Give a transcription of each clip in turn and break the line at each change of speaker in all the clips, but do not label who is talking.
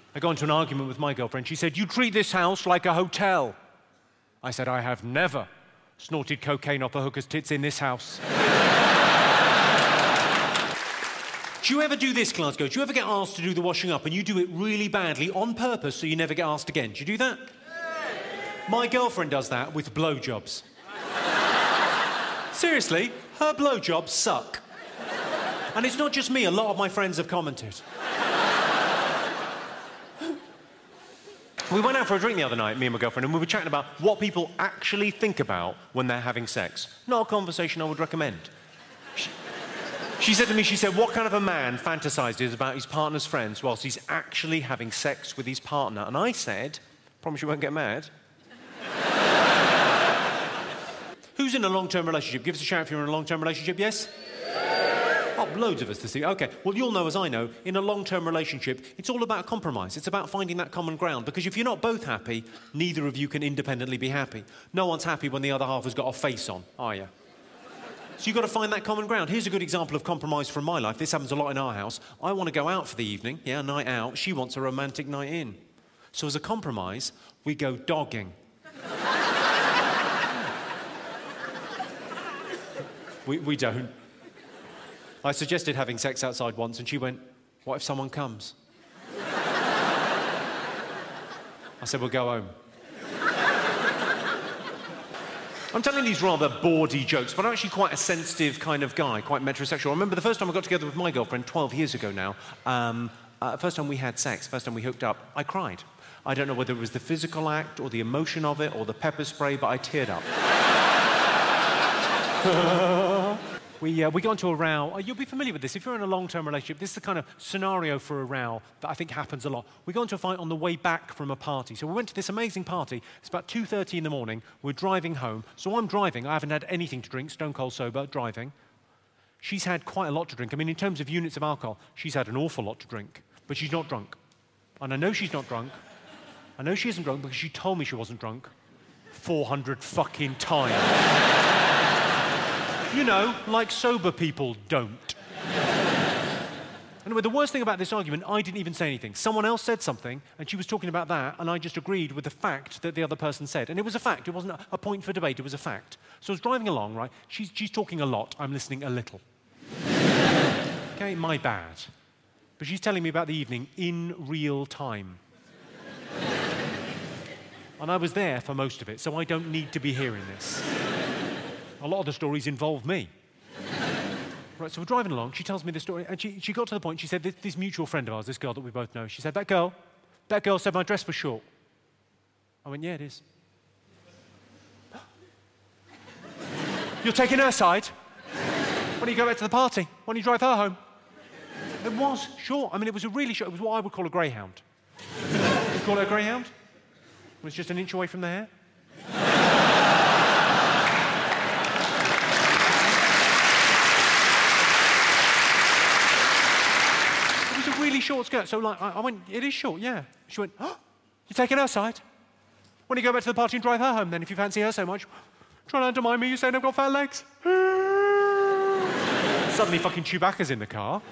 I got into an argument with my girlfriend. She said, "You treat this house like a hotel." I said, "I have never snorted cocaine off a hooker's tits in this house." Do you ever do this, Glasgow? Do you ever get asked to do the washing up and you do it really badly on purpose so you never get asked again? Do you do that? My girlfriend does that with blowjobs. Seriously, her blowjobs suck. And it's not just me, a lot of my friends have commented. We went out for a drink the other night, me and my girlfriend, and we were chatting about what people actually think about when they're having sex. Not a conversation I would recommend. She said to me, what kind of a man fantasizes about his partner's friends whilst he's actually having sex with his partner? And I said, promise you won't get mad. Who's in a long-term relationship? Give us a shout if you're in a long-term relationship, yes? Oh, loads of us to see. OK, well, you'll know, as I know, in a long-term relationship, it's all about compromise. It's about finding that common ground, because if you're not both happy, neither of you can independently be happy. No one's happy when the other half has got a face on, are you? So you've got to find that common ground. Here's a good example of compromise from my life. This happens a lot in our house. I want to go out for the evening, yeah, night out. She wants a romantic night in. So as a compromise, we go dogging. We don't. I suggested having sex outside once, and she went, "What if someone comes?" I said, "We'll go home." I'm telling these rather bawdy jokes, but I'm actually quite a sensitive kind of guy, quite metrosexual. I remember the first time I got together with my girlfriend 12 years ago now, first time we had sex, first time we hooked up, I cried. I don't know whether it was the physical act or the emotion of it or the pepper spray, but I teared up. We got into a row. You'll be familiar with this. If you're in a long-term relationship, this is the kind of scenario for a row that I think happens a lot. We got into a fight on the way back from a party. So we went to this amazing party. It's about 2:30 in the morning. We're driving home. So I'm driving. I haven't had anything to drink, stone cold sober, driving. She's had quite a lot to drink. I mean, in terms of units of alcohol, she's had an awful lot to drink. But she's not drunk. And I know she's not drunk. I know she isn't drunk because she told me she wasn't drunk 400 fucking times. You know, like sober people don't. Anyway, the worst thing about this argument, I didn't even say anything. Someone else said something, and she was talking about that, and I just agreed with the fact that the other person said. And it was a fact. It wasn't a point for debate. It was a fact. So I was driving along, right? She's talking a lot. I'm listening a little. OK, my bad. But she's telling me about the evening in real time. And I was there for most of it, so I don't need to be hearing this. A lot of the stories involve me. Right, so we're driving along, she tells me the story, and she got to the point, she said, this mutual friend of ours, this girl that we both know, she said, that girl said my dress was short. I went, yeah, it is. You're taking her side? Why don't you go back to the party? Why don't you drive her home? It was short. I mean, it was a really short, it was what I would call a greyhound. You call it a greyhound? It was just an inch away from the hair. Really short skirt, so like, I went, it is short, yeah. She went, oh, you're taking her side? When you go back to the party and drive her home then, if you fancy her so much? Try not to undermine me, you're saying I've got fat legs? Suddenly fucking Chewbacca's in the car.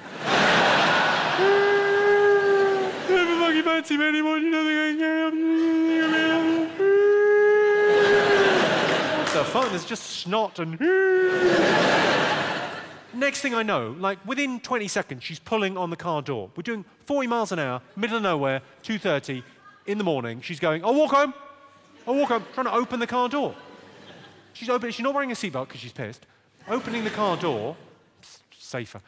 You never fucking fancy me anymore, you know what the fuck, there's just snot and... Next thing I know, like within 20 seconds, she's pulling on the car door. We're doing 40 miles an hour, middle of nowhere, 2:30 in the morning. She's going, I'll walk home, trying to open the car door. She's not wearing a seatbelt because she's pissed. Opening the car door, safer.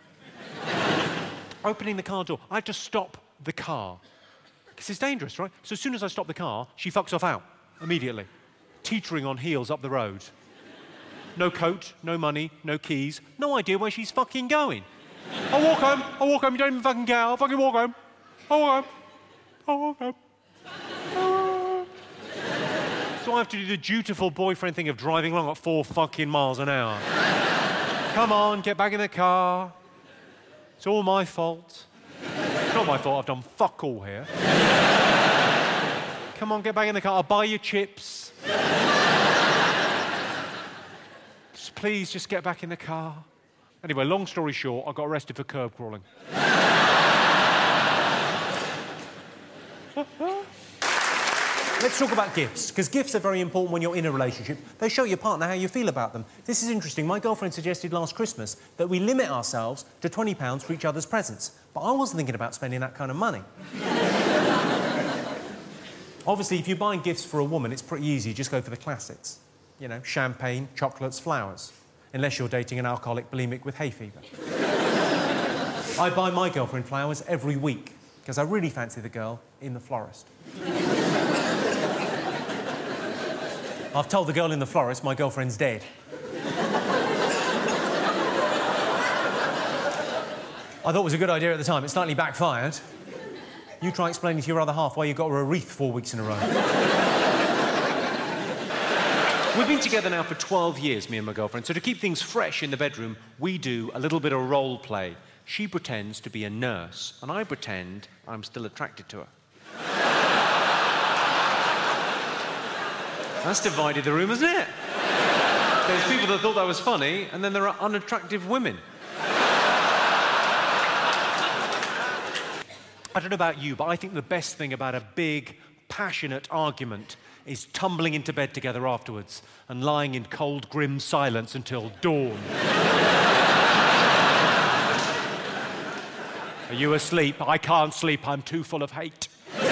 Opening the car door, I have to stop the car. Because it's dangerous, right? So as soon as I stop the car, she fucks off out, immediately. Teetering on heels up the road. No coat, no money, no keys, no idea where she's fucking going. I'll walk home, you don't even fucking care, I'll fucking walk home. So I have to do the dutiful boyfriend thing of driving along at 4 fucking miles an hour. Come on, get back in the car. It's all my fault. It's not my fault, I've done fuck all here. Come on, get back in the car, I'll buy you chips. Please, just get back in the car. Anyway, long story short, I got arrested for curb crawling. Let's talk about gifts, because gifts are very important when you're in a relationship. They show your partner how you feel about them. This is interesting. My girlfriend suggested last Christmas that we limit ourselves to £20 for each other's presents. But I wasn't thinking about spending that kind of money. Obviously, if you're buying gifts for a woman, it's pretty easy. Just go for the classics. You know, champagne, chocolates, flowers. Unless you're dating an alcoholic bulimic with hay fever. I buy my girlfriend flowers every week, because I really fancy the girl in the florist. I've told the girl in the florist my girlfriend's dead. I thought it was a good idea at the time. It slightly backfired. You try explaining to your other half why you got her a wreath 4 weeks in a row.
We've been together now for 12 years, me and my girlfriend, so to keep things fresh in the bedroom, we do a little bit of role play. She pretends to be a nurse, and I pretend I'm still attracted to her. That's divided the room, hasn't it? There's people that thought that was funny, and then there are unattractive women.
I don't know about you, but I think the best thing about a big, passionate argument is tumbling into bed together afterwards and lying in cold, grim silence until dawn. Are you asleep? I can't sleep. I'm too full of hate.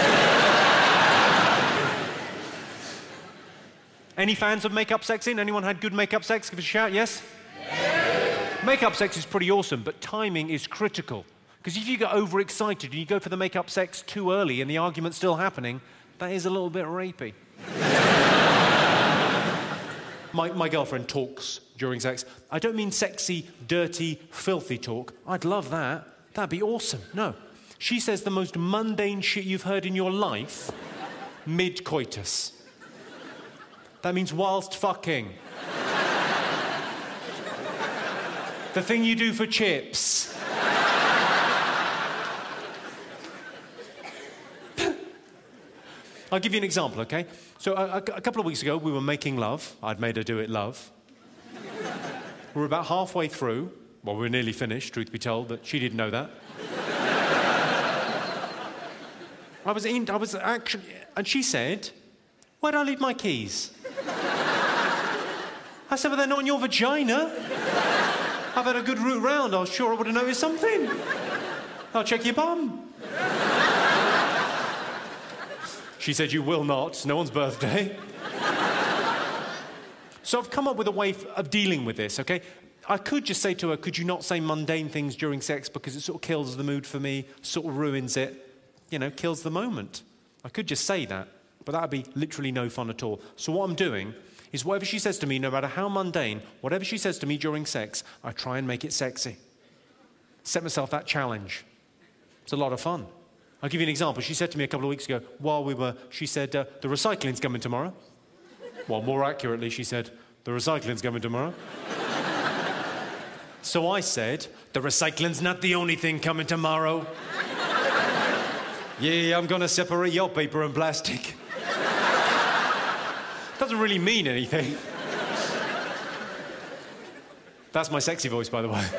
Any fans of make-up sexing? Anyone had good make-up sex? Give us a shout, yes? Yeah. Make-up sex is pretty awesome, but timing is critical. Because if you get overexcited and you go for the make-up sex too early and the argument's still happening, that is a little bit rapey. My girlfriend talks during sex. I don't mean sexy, dirty, filthy talk. I'd love that. That'd be awesome. No. She says the most mundane shit you've heard in your life mid-coitus. That means whilst fucking. The thing you do for chips. I'll give you an example, OK? So a couple of weeks ago, we were making love. I'd made her do it love. We were about halfway through. Well, we were nearly finished, truth be told, but she didn't know that. I was actually... And she said, "Where'd I leave my keys?" I said, "Well, they're not in your vagina. I've had a good route round. I was sure I would have noticed something. I'll check your bum." She said, "You will not. It's no one's birthday." So I've come up with a way of dealing with this, OK? I could just say to her, "Could you not say mundane things during sex because it sort of kills the mood for me, sort of ruins it, you know, kills the moment." I could just say that, but that would be literally no fun at all. So what I'm doing is whatever she says to me, no matter how mundane, whatever she says to me during sex, I try and make it sexy. Set myself that challenge. It's a lot of fun. I'll give you an example. She said to me a couple of weeks ago, she said, "The recycling's coming tomorrow." Well, more accurately, she said, "The recycling's coming tomorrow." So I said, "The recycling's not the only thing coming tomorrow." "Yeah, I'm going to separate your paper and plastic." Doesn't really mean anything. That's my sexy voice, by the way.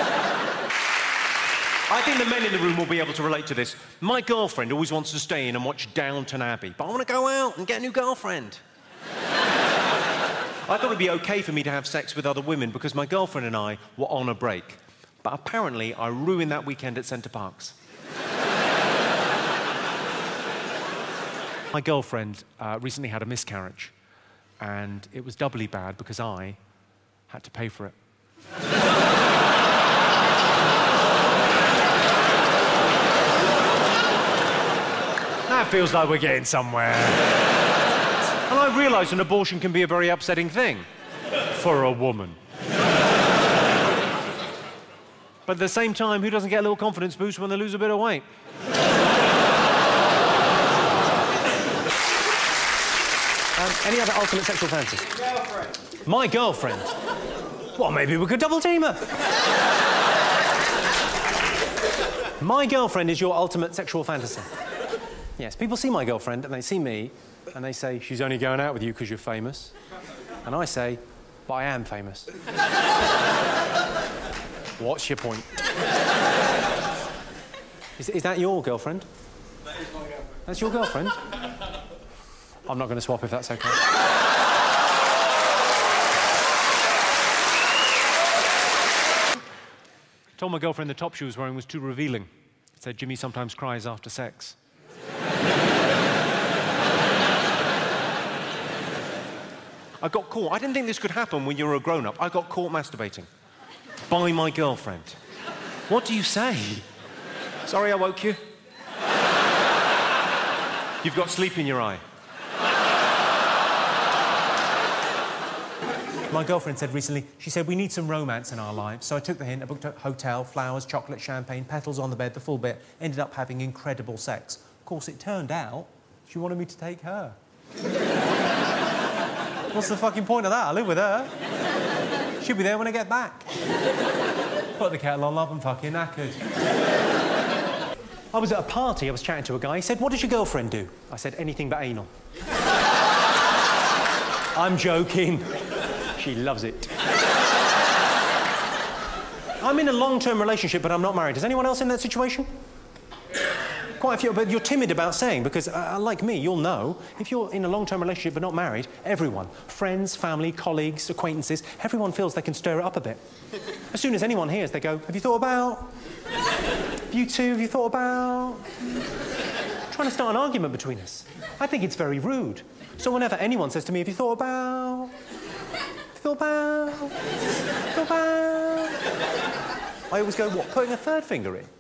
I think the men in the room will be able to relate to this. My girlfriend always wants to stay in and watch Downton Abbey, but I want to go out and get a new girlfriend. I thought it'd be OK for me to have sex with other women because my girlfriend and I were on a break. But apparently, I ruined that weekend at Center Parcs. My girlfriend recently had a miscarriage, and it was doubly bad because I had to pay for it. That feels like we're getting somewhere. And I realise an abortion can be a very upsetting thing for a woman. But at the same time, who doesn't get a little confidence boost when they lose a bit of weight? Any other ultimate sexual fantasies?
Girlfriend.
My girlfriend? Well, maybe we could double team her. My girlfriend is your ultimate sexual fantasy. Yes, people see my girlfriend and they see me and they say, "She's only going out with you because you're famous." And I say, "But I am famous." What's your point? Is that your girlfriend? That's your girlfriend? I'm not going to swap if that's okay. Told my girlfriend the top she was wearing was too revealing. Said Jimmy sometimes cries after sex. I got caught. I didn't think this could happen when you were a grown-up. I got caught masturbating by my girlfriend. What do you say? Sorry I woke you. You've got sleep in your eye. My girlfriend said recently, she said, we need some romance in our lives. So I took the hint, I booked a hotel, flowers, chocolate, champagne, petals on the bed, the full bit. Ended up having incredible sex. Of course, it turned out she wanted me to take her. What's the fucking point of that? I live with her. She'll be there when I get back. Put the kettle on, love, and fucking knackered. I was at a party, I was chatting to a guy. He said, what does your girlfriend do? I said, anything but anal. I'm joking. She loves it. I'm in a long-term relationship, but I'm not married. Is anyone else in that situation? Quite a few, but you're timid about saying, because like me, you'll know, if you're in a long-term relationship but not married, everyone, friends, family, colleagues, acquaintances, everyone feels they can stir it up a bit. As soon as anyone hears, they go, have you thought about? You two, have you thought about? Trying to start an argument between us. I think it's very rude. So whenever anyone says to me, have you thought about? Thought about? Thought about? I always go, what, putting a third finger in?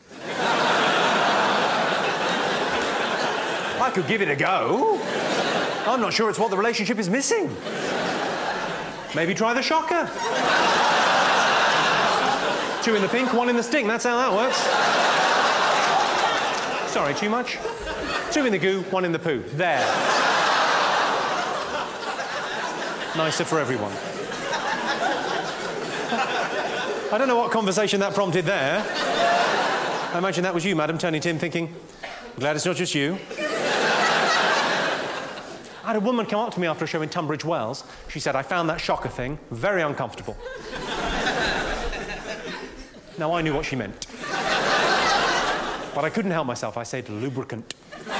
I could give it a go. I'm not sure it's what the relationship is missing. Maybe try the shocker. 2 in the pink, 1 in the stink. That's how that works. Sorry, too much? 2 in the goo, 1 in the poo. There. Nicer for everyone. I don't know what conversation that prompted there. I imagine that was you, madam, turning to him thinking, glad it's not just you. I had a woman come up to me after a show in Tunbridge Wells. She said, I found that shocker thing very uncomfortable. Now, I knew what she meant. But I couldn't help myself. I said lubricant.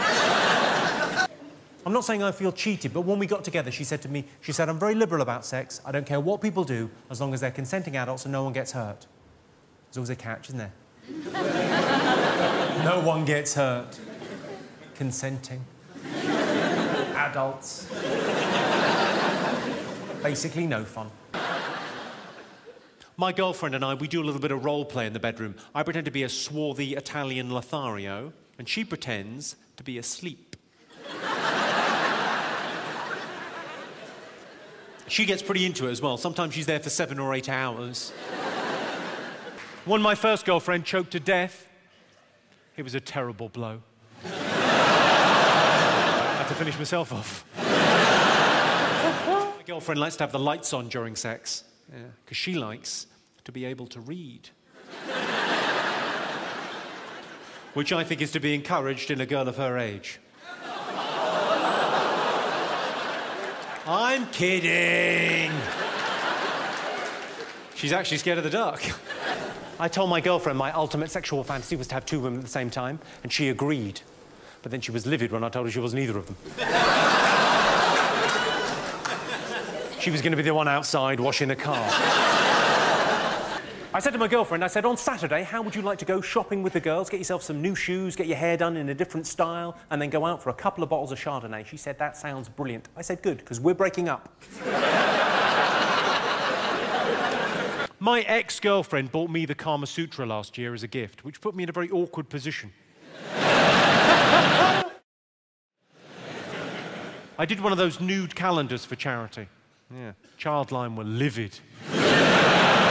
I'm not saying I feel cheated, but when we got together, she said to me, she said, I'm very liberal about sex. I don't care what people do, as long as they're consenting adults and no one gets hurt. There's always a catch, isn't there? No one gets hurt. Consenting. Adults. Basically no fun. My girlfriend and I, we do a little bit of role play in the bedroom. I pretend to be a swarthy Italian Lothario, and she pretends to be asleep. She gets pretty into it as well. Sometimes she's there for 7 or 8 hours. When my first girlfriend choked to death, it was a terrible blow. I had to finish myself off. My girlfriend likes to have the lights on during sex, because she likes to be able to read. Which I think is to be encouraged in a girl of her age. I'm kidding. She's actually scared of the dark. I told my girlfriend my ultimate sexual fantasy was to have 2 women at the same time, and she agreed. But then she was livid when I told her she wasn't either of them. She was going to be the one outside washing the car. I said to my girlfriend, I said, on Saturday, how would you like to go shopping with the girls, get yourself some new shoes, get your hair done in a different style, and then go out for a couple of bottles of Chardonnay? She said, that sounds brilliant. I said, good, because we're breaking up. My ex-girlfriend bought me the Kama Sutra last year as a gift, which put me in a very awkward position. I did one of those nude calendars for charity. Yeah, Childline were livid.